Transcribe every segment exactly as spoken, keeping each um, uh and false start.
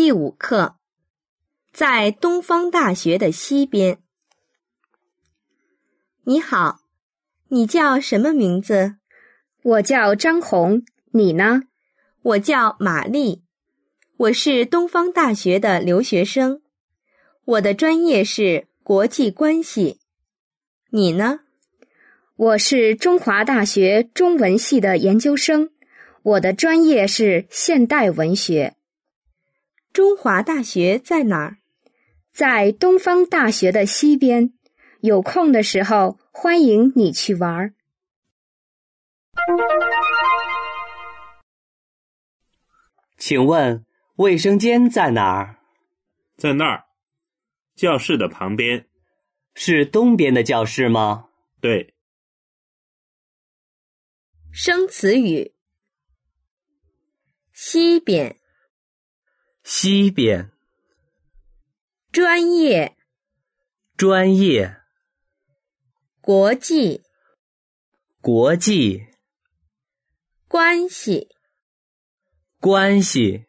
第五课，在东方大学的西边。你好，你叫什么名字？ 我叫张红，你呢？ 我叫玛丽，我是东方大学的留学生，我的专业是国际关系。你呢？ 我是中华大学中文系的研究生，我的专业是现代文学。 中华大学在哪儿？ 在东方大学的西边，有空的时候欢迎你去玩。 请问卫生间在哪儿？ 在那儿，教室的旁边。 是东边的教室吗？ 对。 生词语：西边、 西边、 专业、 专业、 国际、 国际、 关系、 关系、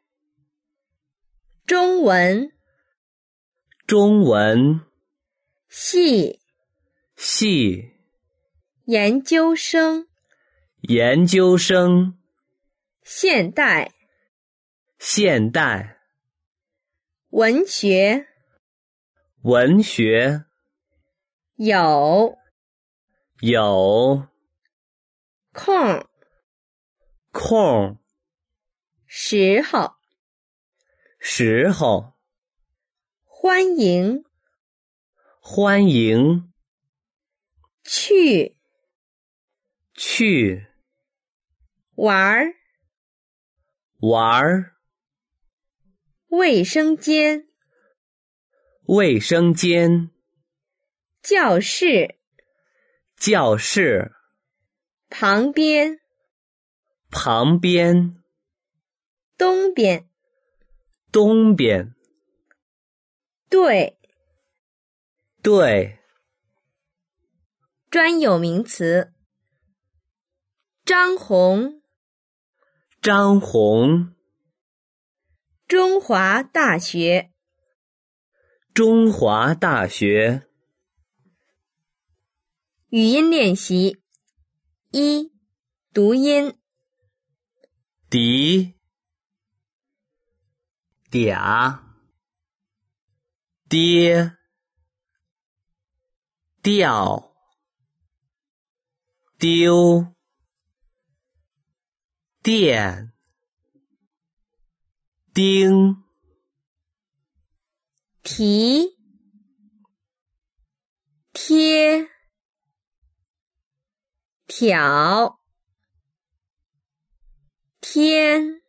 中文、 中文、 系、 系、 研究生、 研究生、 现代、 现代、 文学、 文学、 有、 有、 空、 空、 时候、 时候、 欢迎、 欢迎、 去、 去、 玩儿、 玩儿、 卫生间、 卫生间、 教室、 教室、 旁边、 旁边、 东边、 东边、 对、 对。 专有名词：张红， 张红， 中华大学。 中华大学。 语音练习：一、读音： 迪、嗲、爹、调、丢、电、丁、 提、贴、挑、天、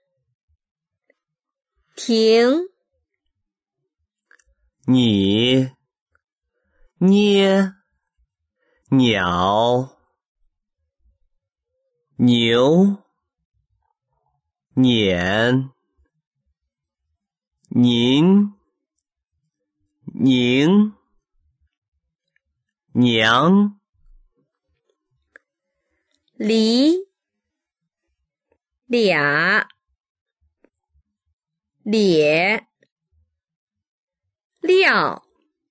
停、 你、捏、鸟、牛、撵、您、宁、娘、 离、俩、咧、料、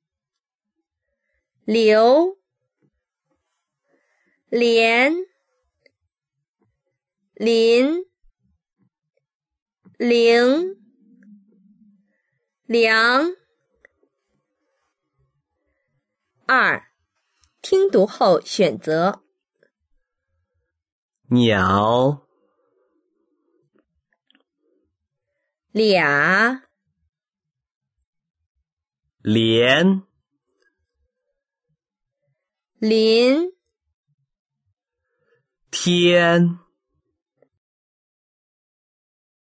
留、连、林、零、梁。二、听读后选择。 鸟、 俩、 连、 林、 天、